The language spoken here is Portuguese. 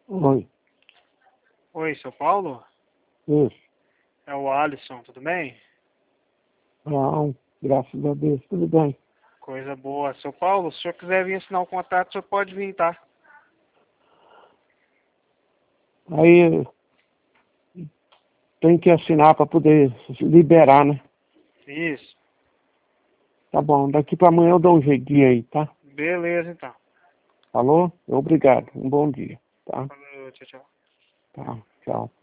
Oi. Oi, seu Paulo? Isso. É o Alisson, tudo bem? Não, graças a Deus, tudo bem. Coisa boa. Seu Paulo, se o senhor quiser vir assinar o contrato, o senhor pode vir, tá? Aí tem que assinar para poder liberar, né? Isso. Tá bom, daqui para amanhã eu dou um jeitinho aí, tá? Beleza, então. Falou? Obrigado. Um bom dia, tá? Falou, tchau, tchau. Tá, tchau.